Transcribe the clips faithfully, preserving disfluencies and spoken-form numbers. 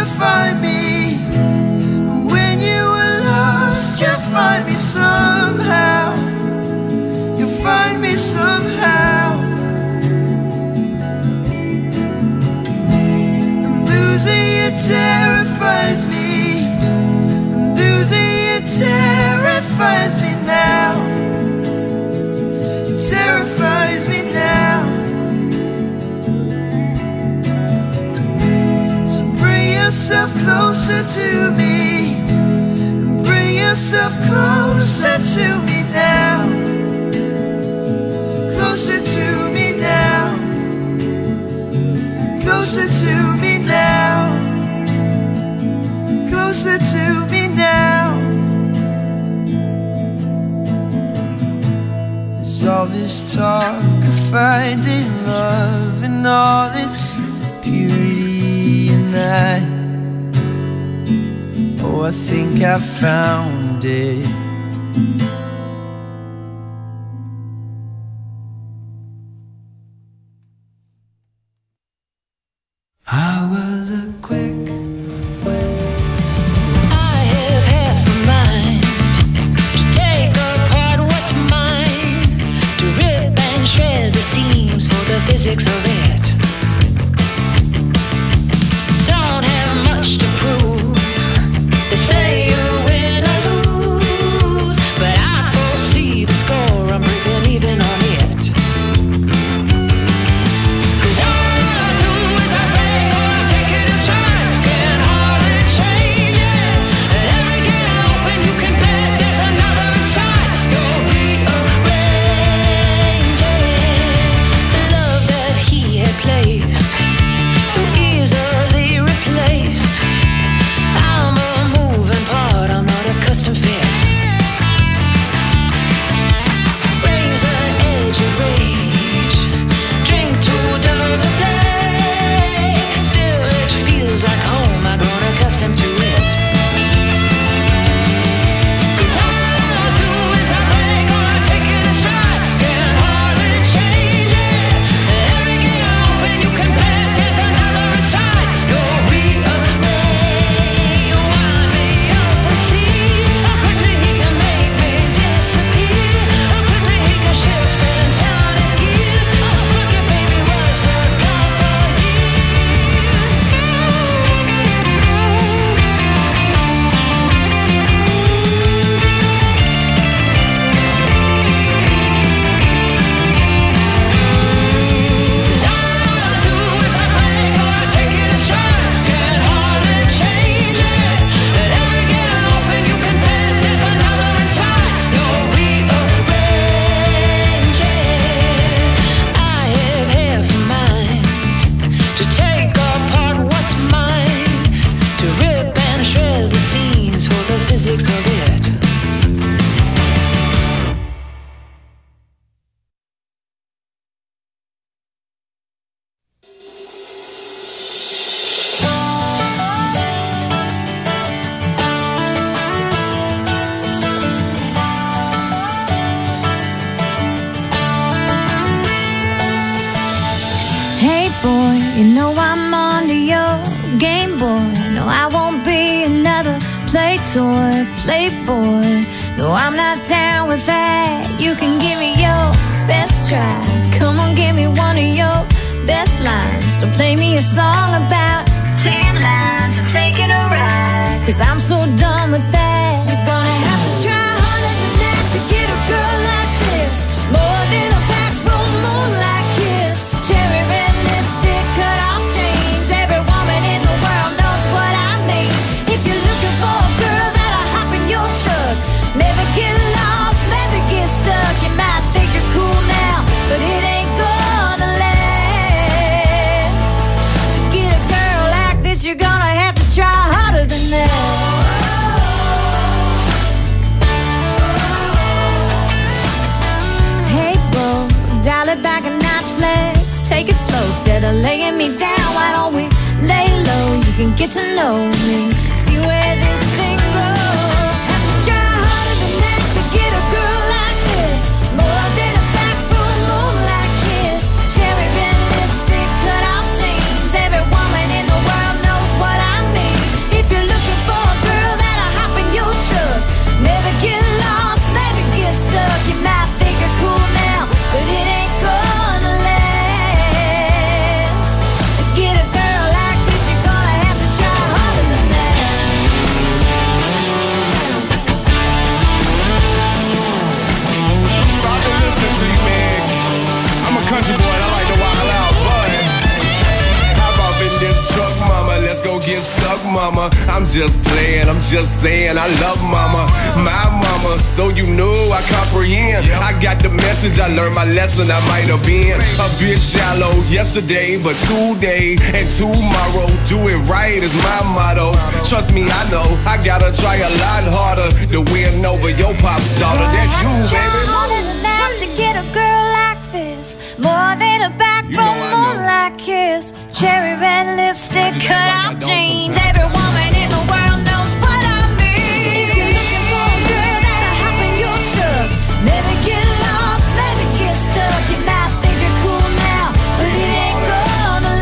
to find me. And when you were lost, you'll find me somehow. You'll find me somehow. And losing you terrifies me. And losing you terrifies me now. It terrifies me now. So bring yourself closer to me, and bring yourself closer to me now. Closer to me now. Closer to me now. Closer to me now. There's all this talk of finding love and all its purity and I, oh, I think I found it. I was a quick I have half a mind to take apart what's mine, to rip and shred the seams for the physics of it. Don't have much to prove. They say you win or lose, but I foresee the score. I'm breaking even on it. 'Cause all I do is I break or I take it as stride. Can hardly change it. And every gate I open, you can bet there's another inside. You'll rearrange it. The love that he had placed so easily replaced. I'm a moving part, I'm not a custom fit. Razor edge of rage, drink to dull the blade. Still it feels like home, I've grown accustomed to it. 'Cause all I do is I break or I take it as stride. Can hardly change it. And every gate I open, you can bet there's another inside. You'll rearrange, wind me up and see how quickly he can make me disappear. How quickly he can shift and turn his gears. Oh, fuck it, baby, what's a couple years? Cause all I do is I break or I take it as stride. Can hardly change it. And every gate I open, you can bet there's another inside. You'll rearrange it. I have half a mind to take apart what's mine, to rip and shred the seams for the physics of it. Hey boy, you know I'm onto your game, boy. No, I won't be another play toy, playboy. No, I'm not down with that. You can give me your best try. Come on, give me one of your best lines. Don't play me a song about ten lines and taking a ride. 'Cause I'm so done with that. You're gonna have to try harder than that to get a girl like this. More than a back room moonlight kiss. Cherry red lipstick, cut off jeans. Every woman in the world knows what I mean. If you're looking for a girl that'll hop in your truck, never get lost, never get stuck. You might think you're cool now, but it ain't gonna last. To get a girl like this, you're gonna have to try harder than that. Hey, bro, dial it back a notch, let's take it slow. Instead of laying me down, why don't we lay low? You can get to know me, see where this thing goes. Have to try harder than that to get a girl like this. More than a back room moonlight kiss. Cherry red lipstick, cut off jeans. Every woman in the world knows what I mean. mama. I'm just playing, I'm just saying I love mama, my mama. So you know I comprehend. I got the message, I learned my lesson. I might have been a bit shallow yesterday, but today and tomorrow, do it right is my motto. Trust me, I know I gotta try a lot harder to win over your pop's daughter. That's you, baby. Harder than that to get a girl like this. More than a backbone, You know I more know. like his. Cherry red lipstick, just cut act like I off don't jeans. sometimes. Every woman in the world knows what I mean. If you're looking for a girl that'll hop in your truck, maybe get lost, maybe get stuck. You might think you're cool now, but it ain't gonna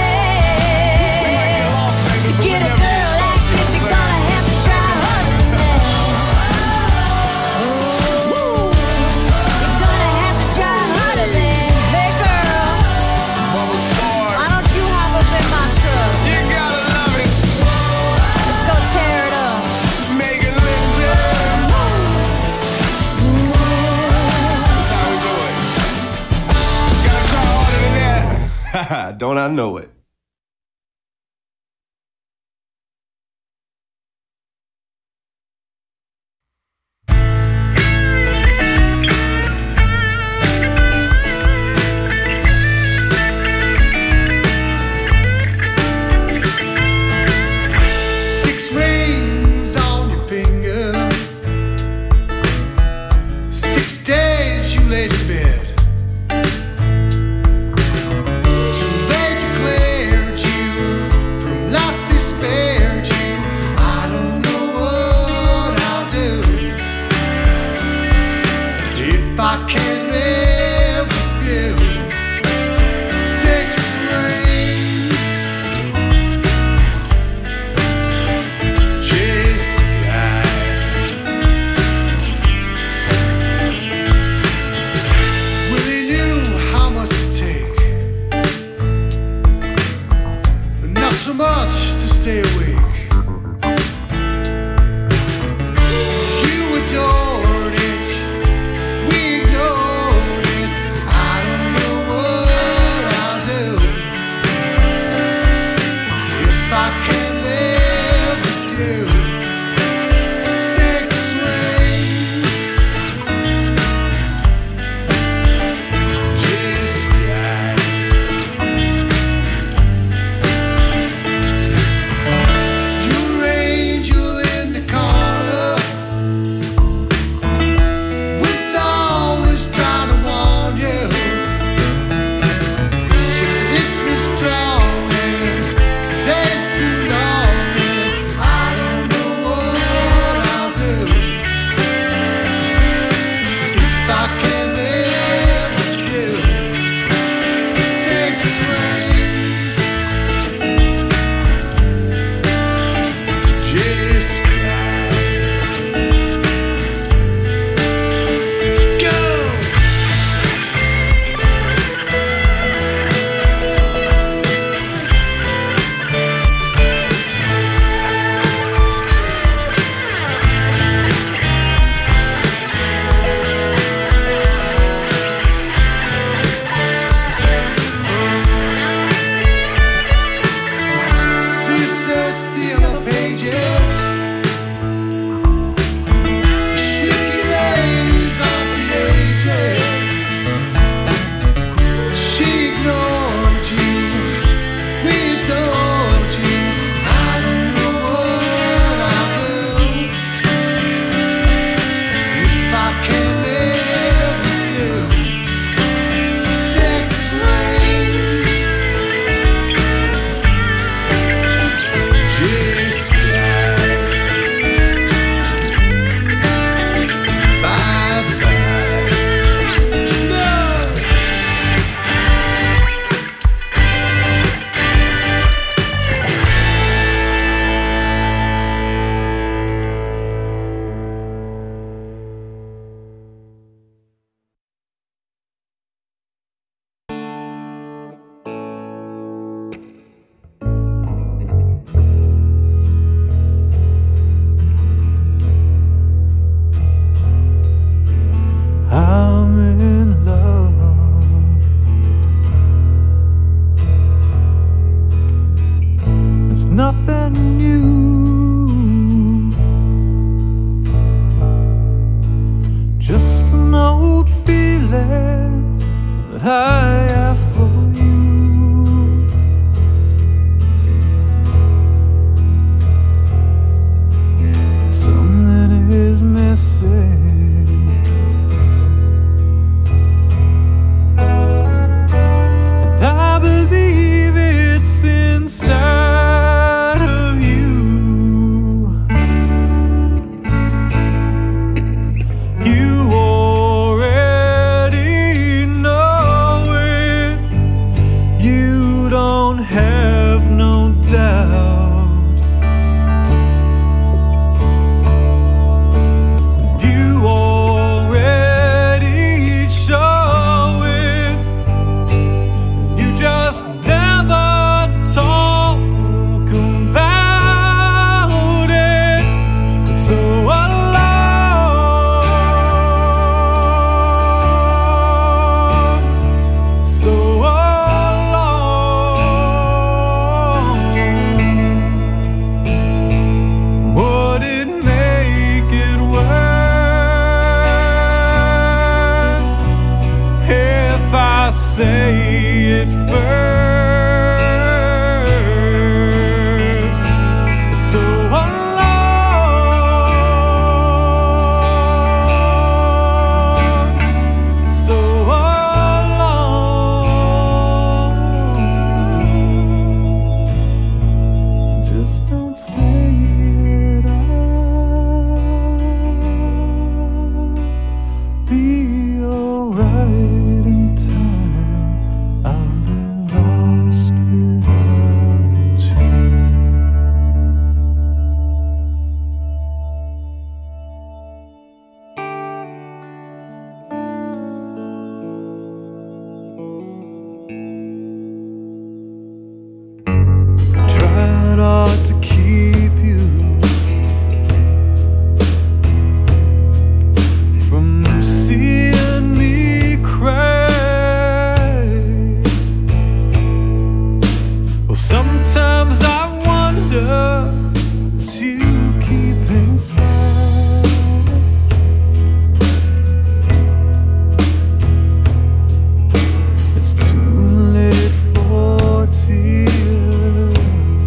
last. To get a girl like this, you're gonna have to try harder than that. Oh, you're gonna have to try harder than, hey girl, Mama Sparks, why don't you hop up in my truck? you gotta love it. Let's go tear it up. Megan Lindsay, that's how we do it. Gotta try harder than that. Don't I know it? Six rings on your finger. Six days you laid in bed. Till they declared you from life, they spared you. I don't know what I'll do if I can't live with you. Six rings. Just really knew how much to take, but not so much to stay awake. You adored it, we ignored it. I don't know what I'll do if I can't live with you. Six rings. Just right. don't have no doubt. You already show it. You just never talk about it. So alone, so alone. Would it make it worse if I say it first? So alone, so alone. Just don't say it. I'll be alright in time. I'll be lost without you. Tried hard to keep you from seeing me cry. Well, sometimes I wonder what you keep inside. It's too late for tears.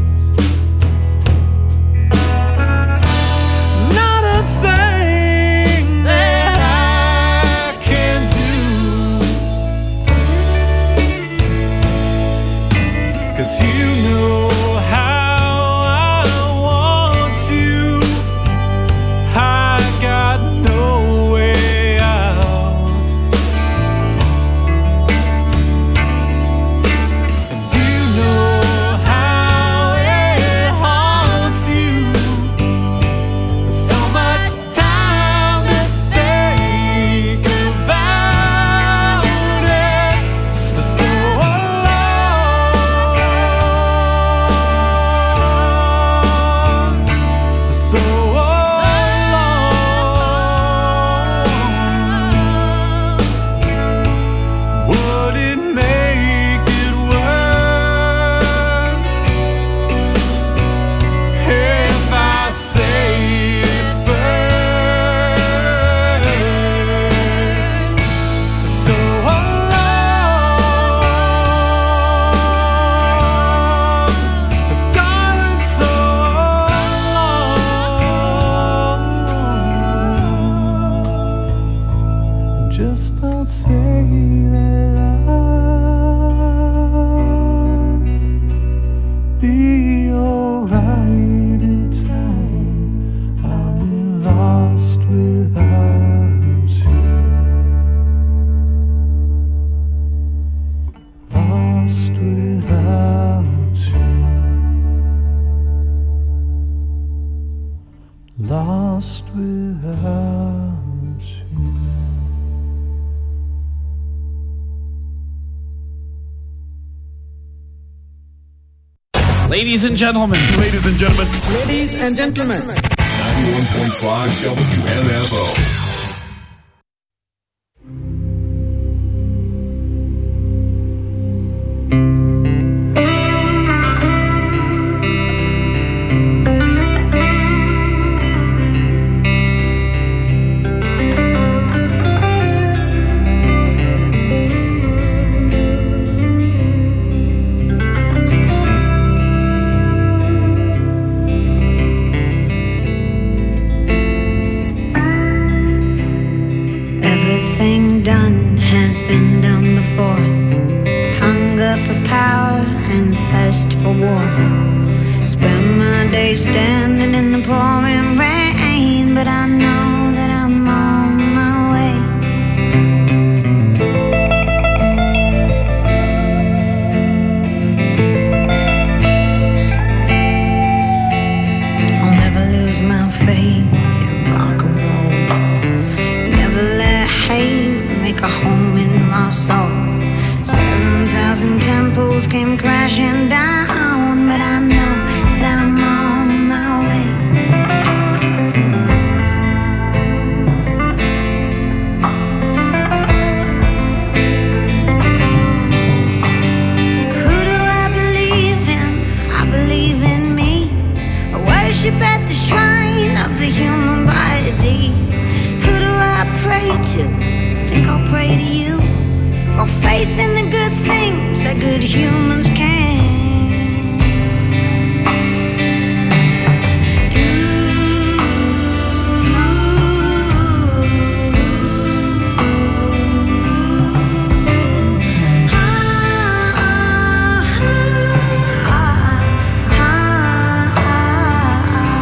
Not a thing that I can do, 'cause you know how I want you. I got no way out. And you know how it haunts you. So much time to think about it. So alone, so alone. Would it make it worse if I say it first? So alone, darling, so alone. Just don't say that I'll be alright in time. I'll be lost without you. Lost without you. Lost without you. Ladies and gentlemen, Ladies and gentlemen, Ladies and gentlemen, ninety-one point five W M F O. Everything done has been done before. Hunger for power and thirst for war. Spend my days standing in the pouring rain, but I know that I'm on my way. crashing down, but I know that I'm on my way. Who do I believe in? I believe in me. I worship at the shrine of the human body. Who do I pray to? Think I'll pray to you. Got faith in the good things that good humans can do. Ah, ah, ah, ah, ah, ah.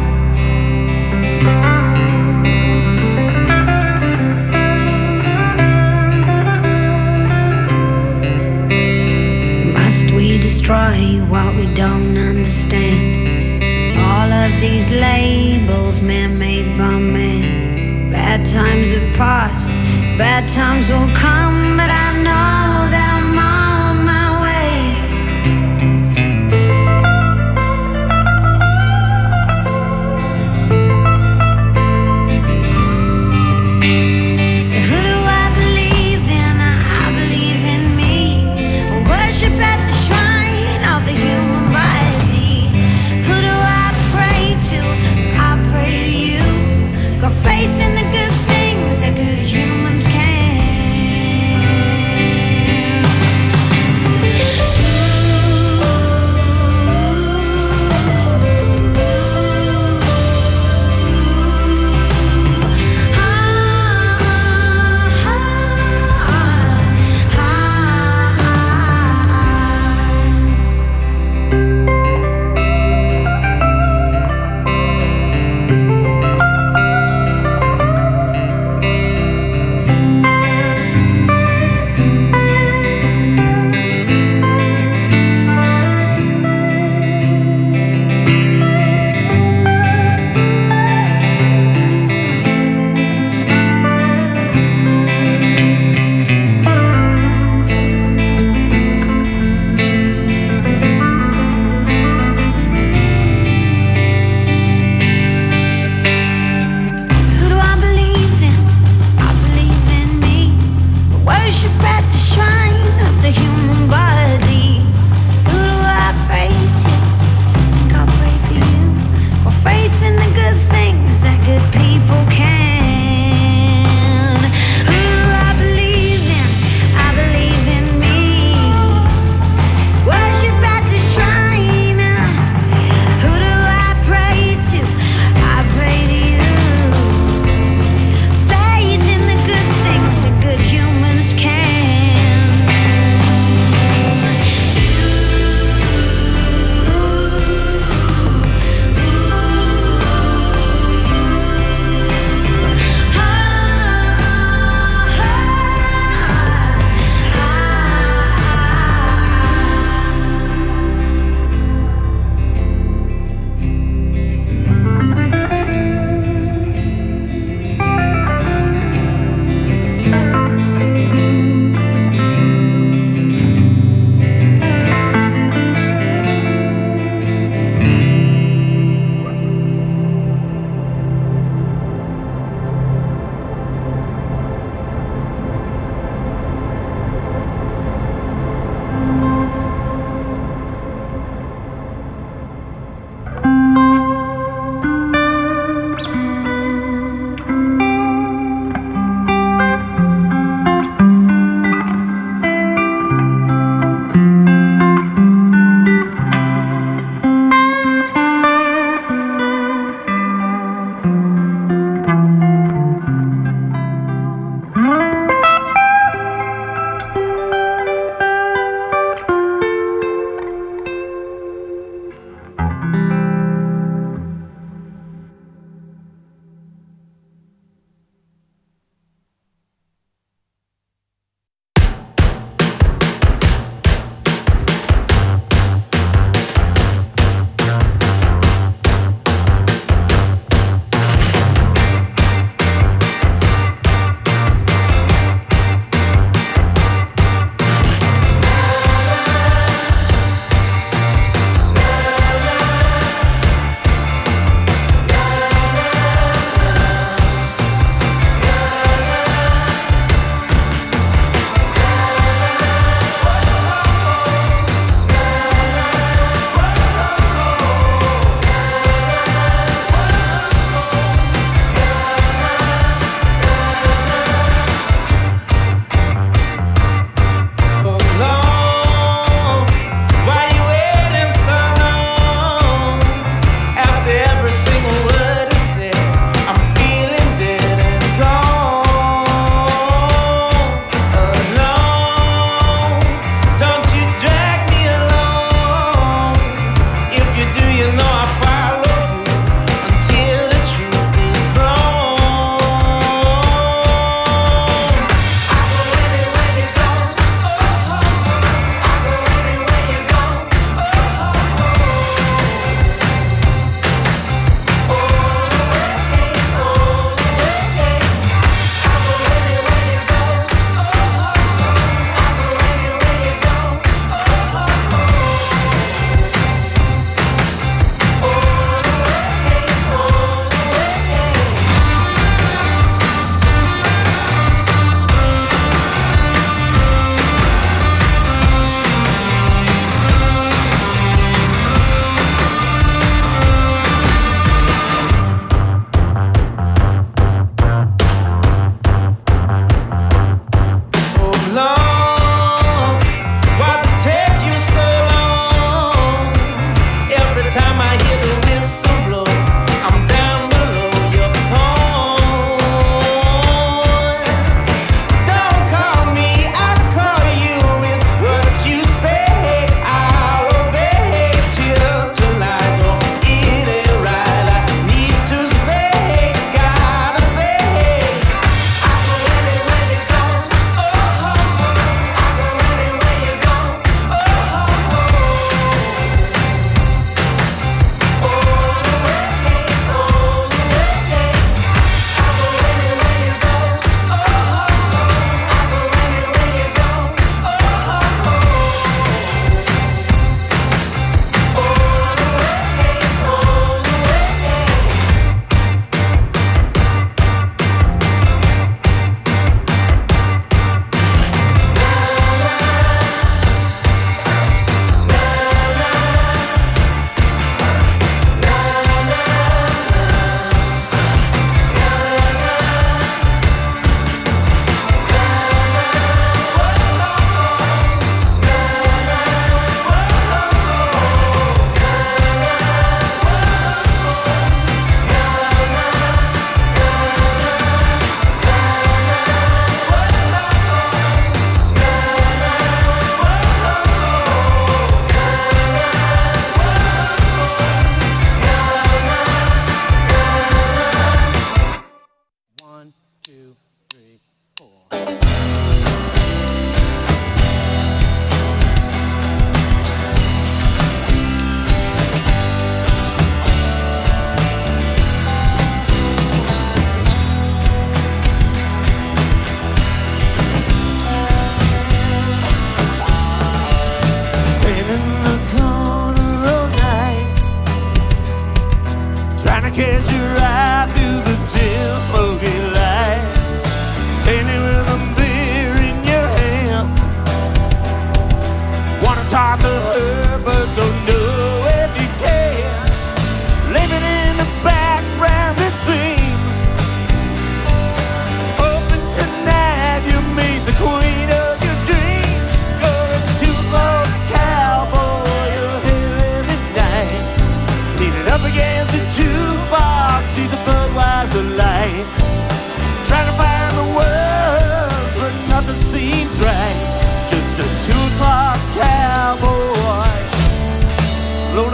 Must we destroy what we don't understand? All of these labels man-made by man. Bad times have passed, bad times will come, but I know that I'm on my way. So who do I believe in? I believe in me. I worship at the shrine of the human body. Who do I pray to? I pray to you. Got faith in the good things that good humans can.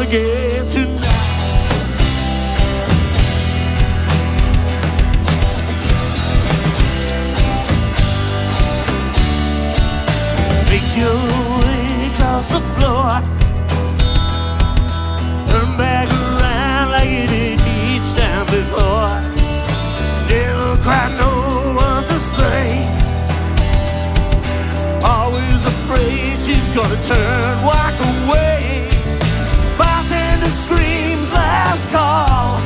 again tonight. Make your way across the floor, turn back around like you did each time before. Never quite know what to say, always afraid she's gonna turn, walk away. Bartender screams last call,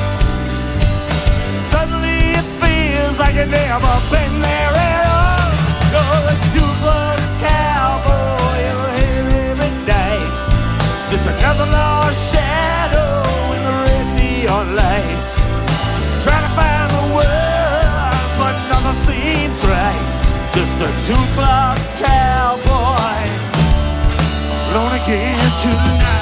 suddenly it feels like you've never been there at all. You're a two-foot cowboy, you're here every day, just another lost shadow in the red neon light. Trying to find the words, but nothing seems right. Just a two-clock cowboy, alone again tonight.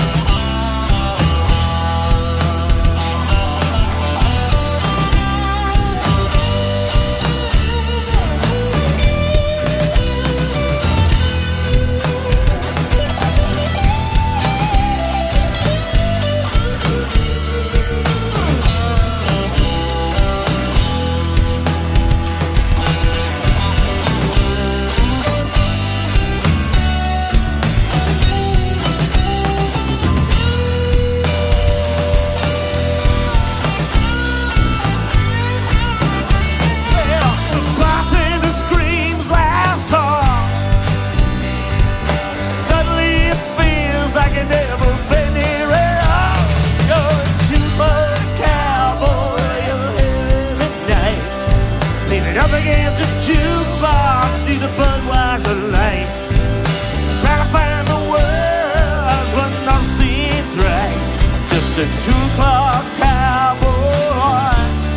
Jukebox, see the Budweiser light. Trying to find the words, but nothing seems right. Just a two-clock cowboy,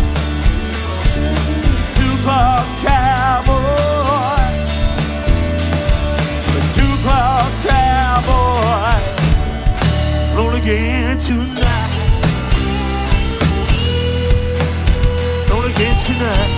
two-clock cowboy, a two-clock cowboy, roll again tonight, roll again tonight.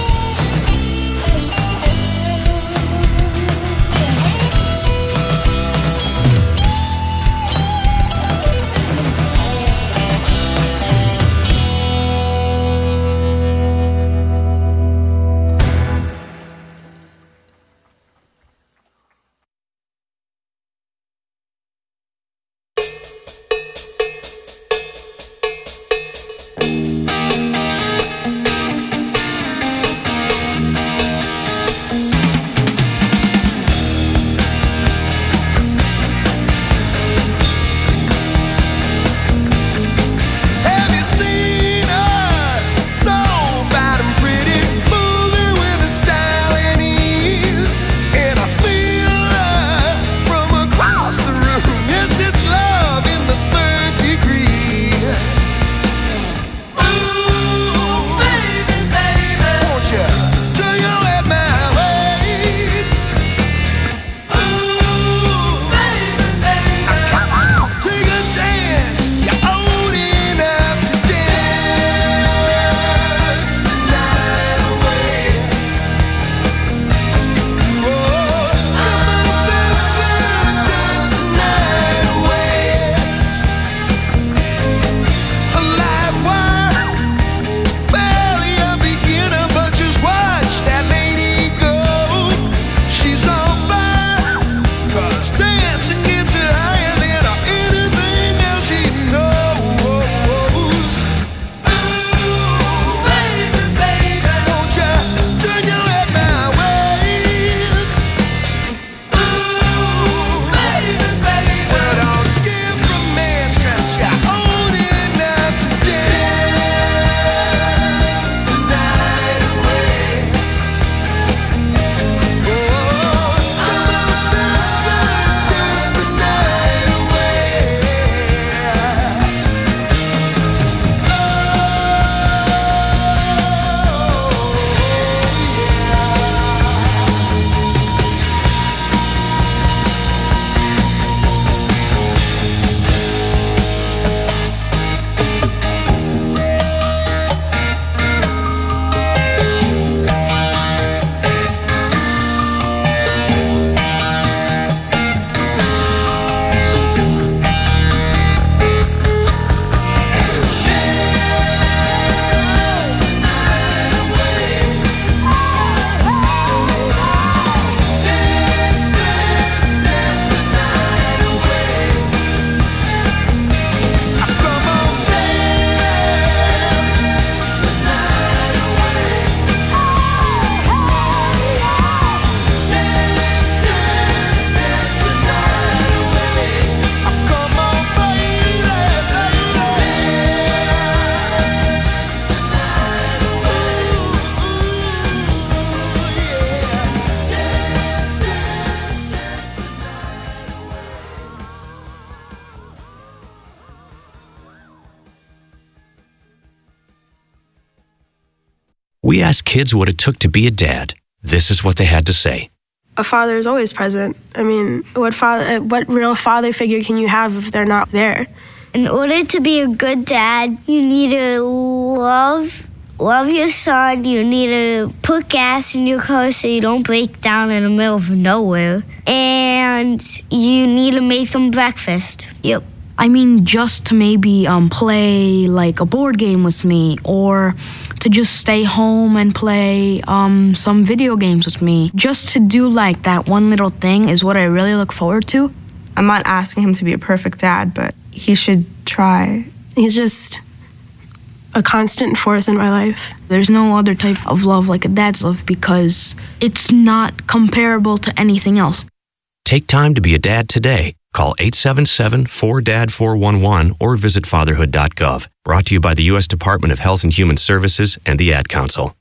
We asked kids what it took to be a dad. This is what they had to say. A father is always present. I mean, what father, what real father figure can you have if they're not there? In order to be a good dad, you need to love, love your son. You need to put gas in your car so you don't break down in the middle of nowhere. And you need to make them breakfast. Yep. I mean, just to maybe um, play like a board game with me, or to just stay home and play um, some video games with me. Just to do like that one little thing is what I really look forward to. I'm not asking him to be a perfect dad, but he should try. He's just a constant force in my life. There's no other type of love like a dad's love because it's not comparable to anything else. Take time to be a dad today. Call eight seven seven, four D A D, four one one or visit fatherhood dot gov. Brought to you by the U S Department of Health and Human Services and the Ad Council.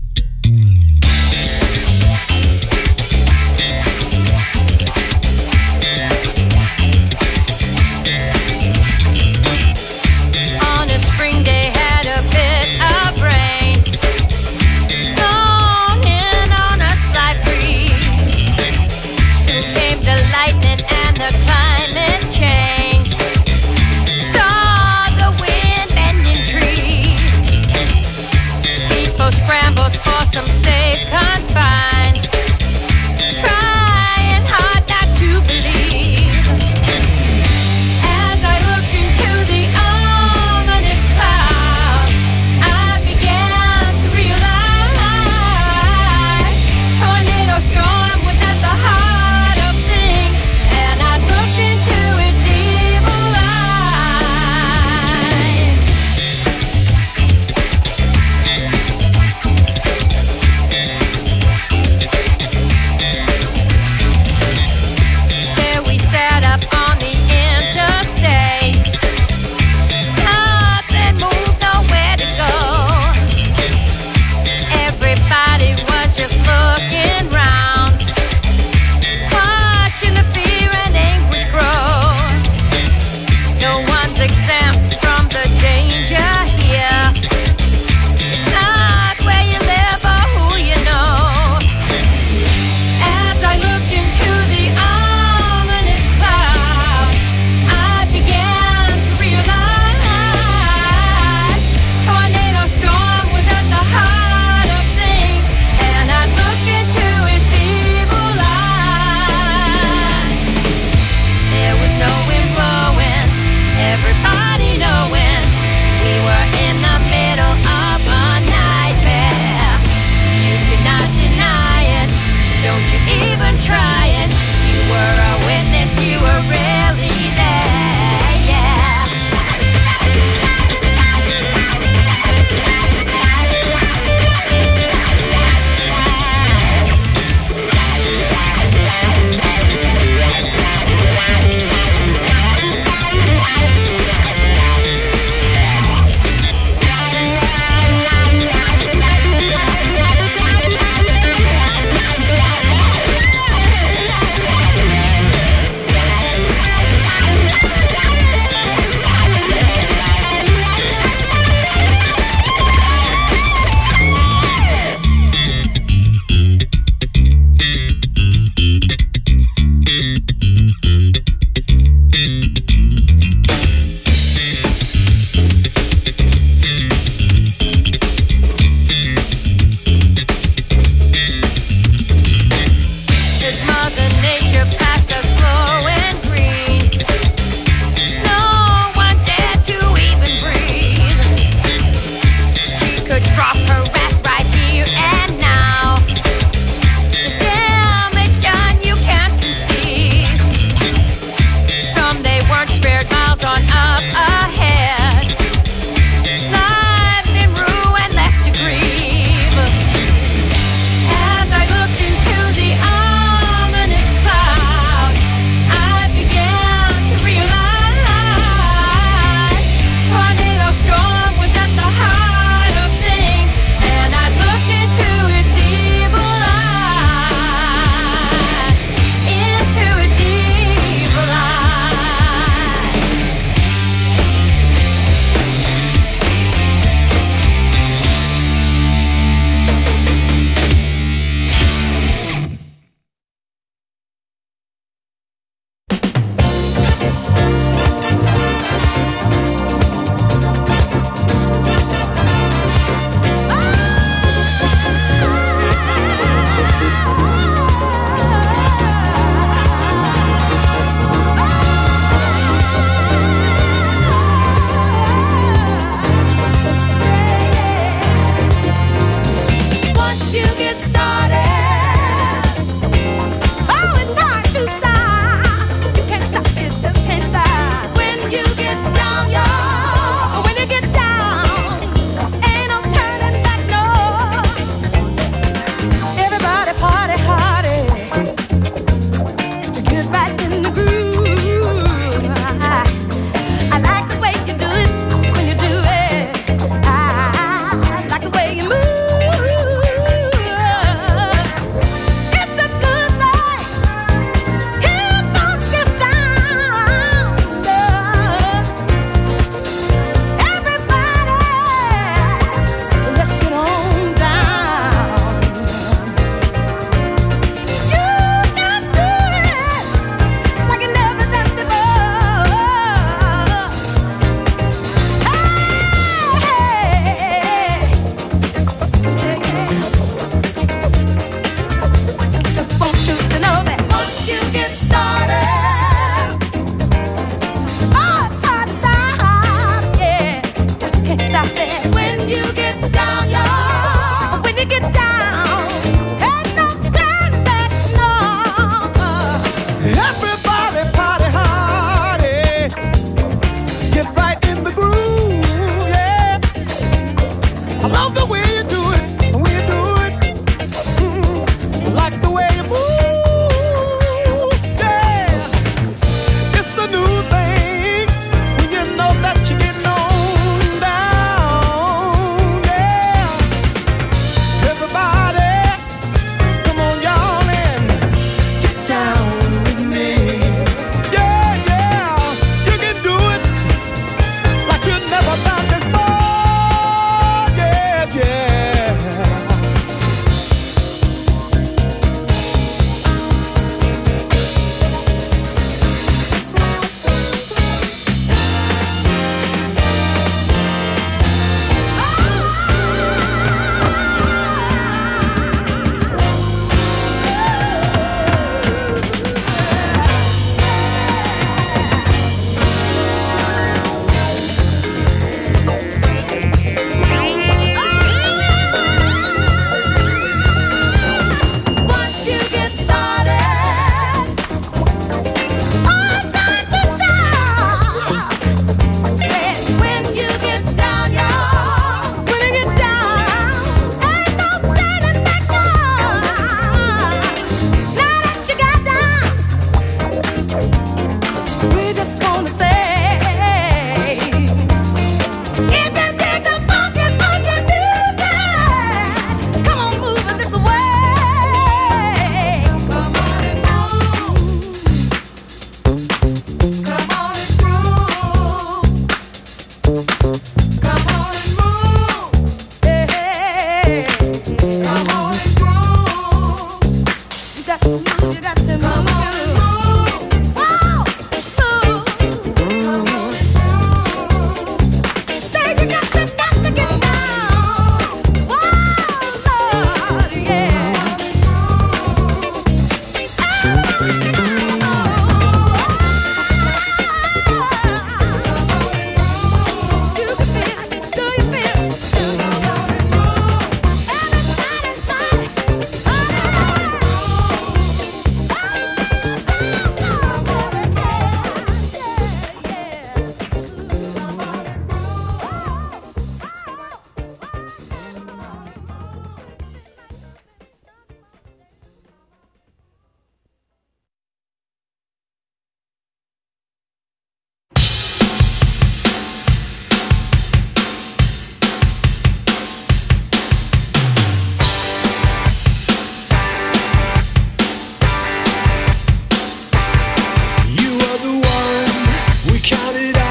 On a spring day, had a bit of rain. Blown in on a slight breeze. Soon came the lightning and the climate change. Saw the wind bending trees. People scrambled for some safe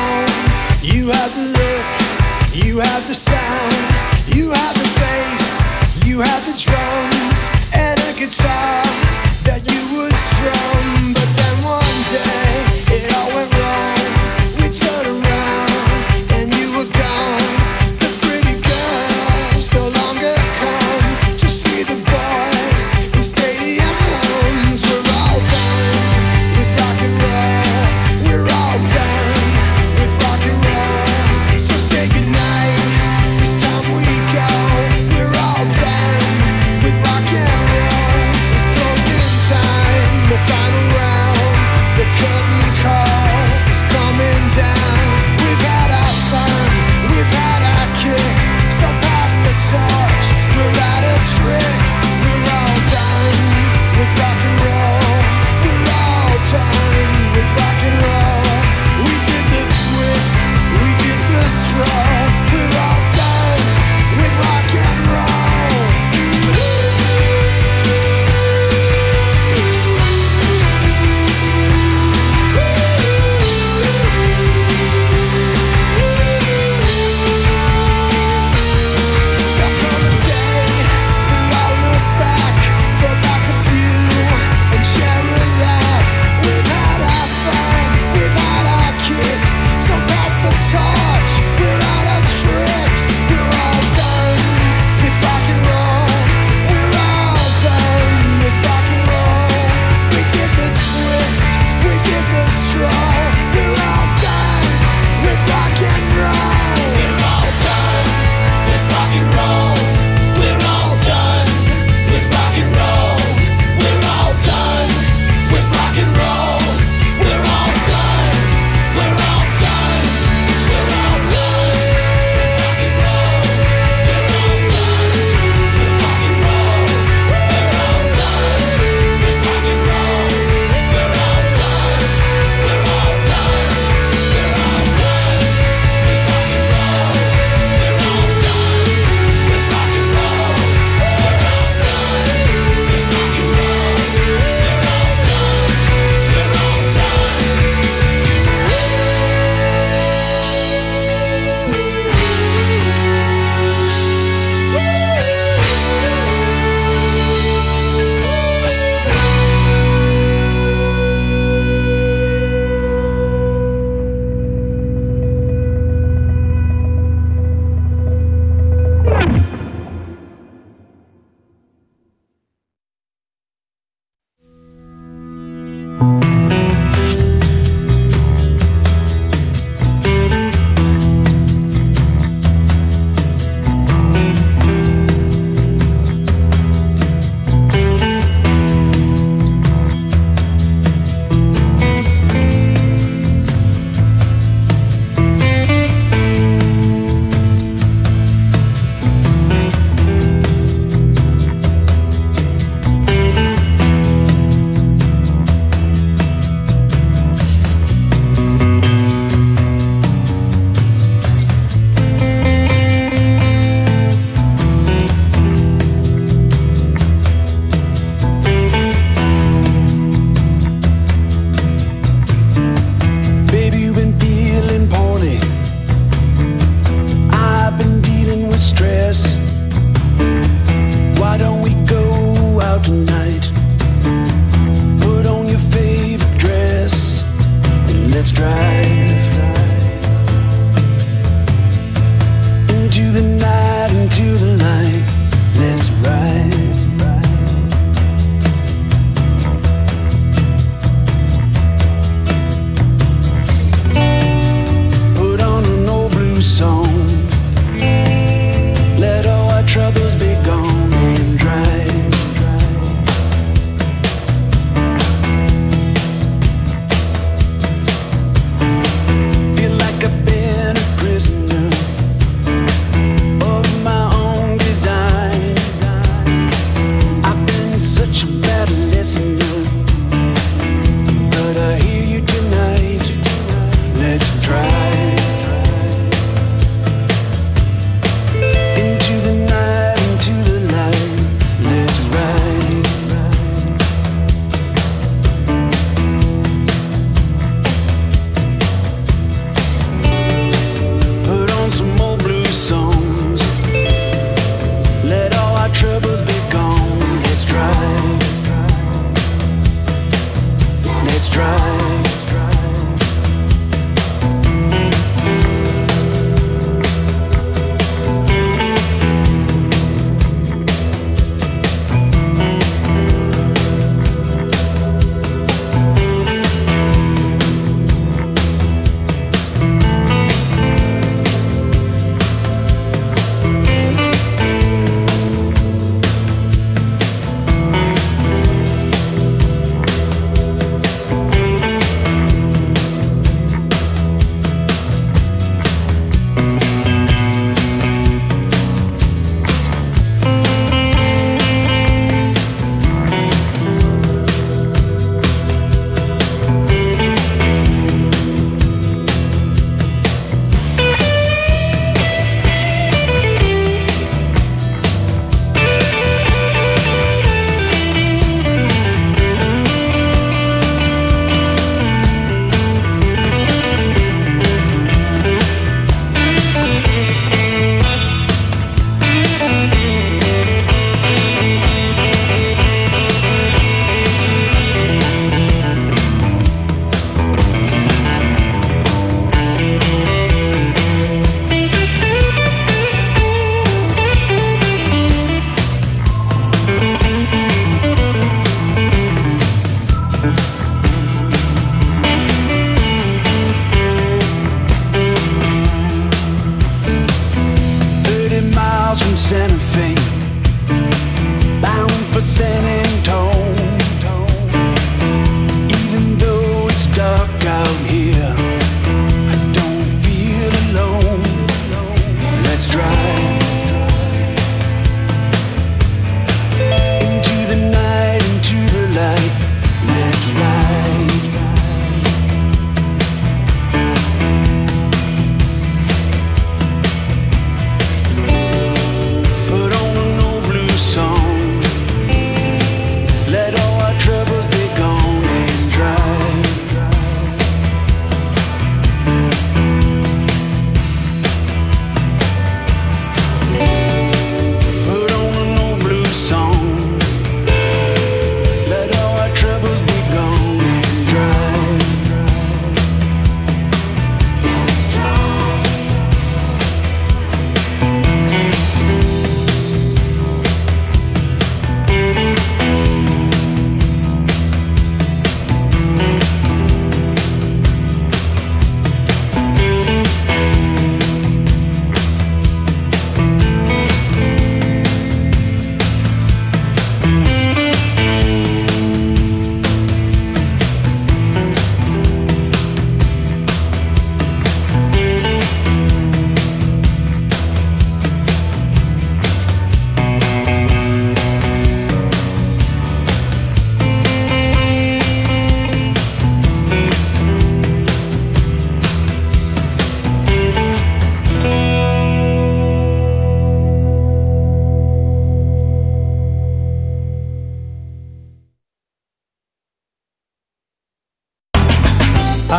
tone, you have the look, you have the sound, you have the bass, you have the drums, and a guitar that you would strum. But then one day, it all went wrong. We turned around, and you were gone. The pretty girls no longer come to see the boys in stadiums. We're all done with rock and roll. We're all done with rock and roll. So say goodnight, it's time we go. We're all done with rock and roll. It's closing time, the final round, the curtain call.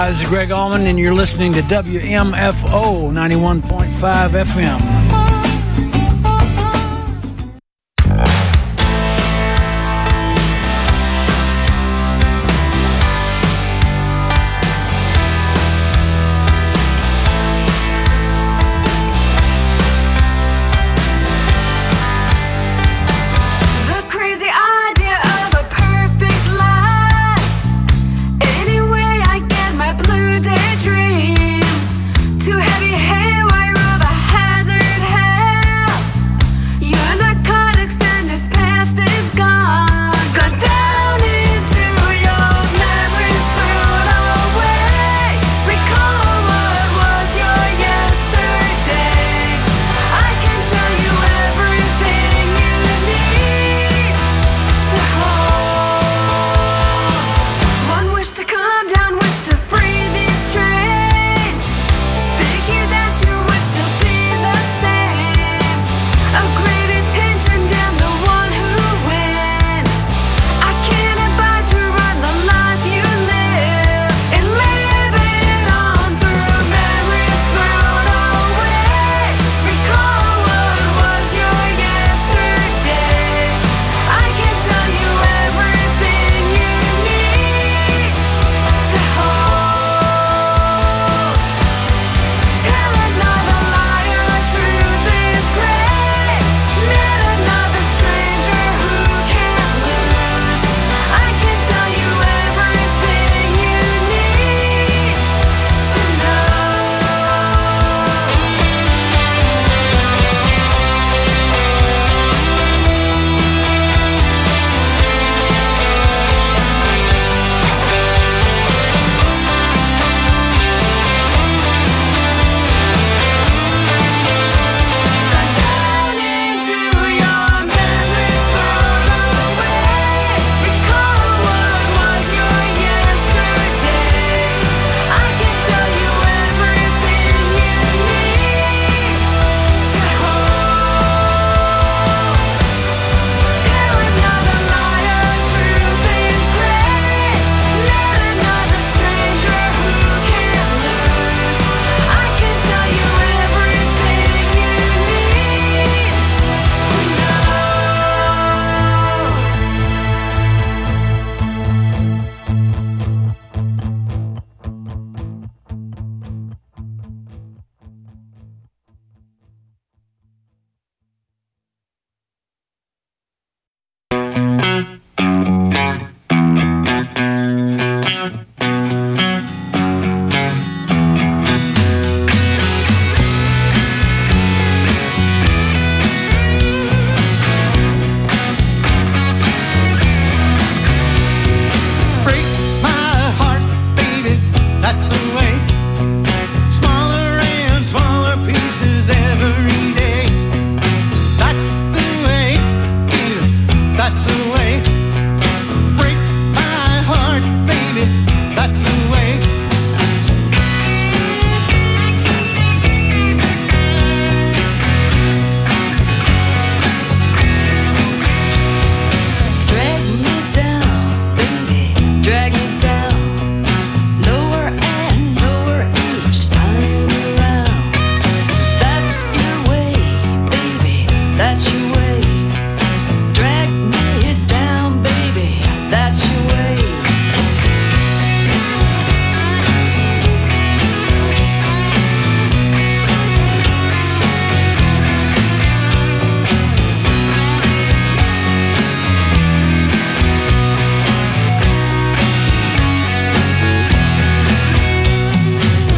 Hi, this is Greg Allman, and you're listening to W M F O ninety-one point five F M. Too heavy haywire of a hazard hell.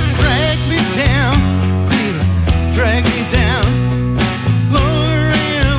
drag me down, lower and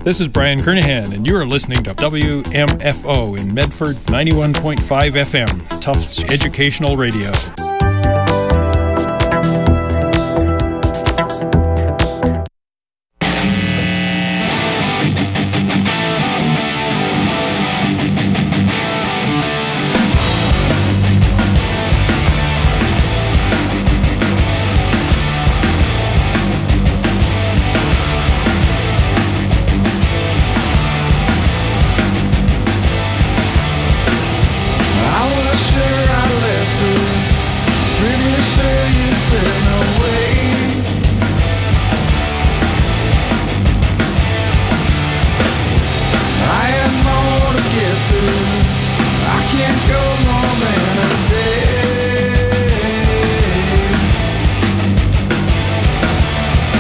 This is Brian Kernahan, and you are listening to W M F O in Medford, ninety-one point five F M, Tufts Educational Radio.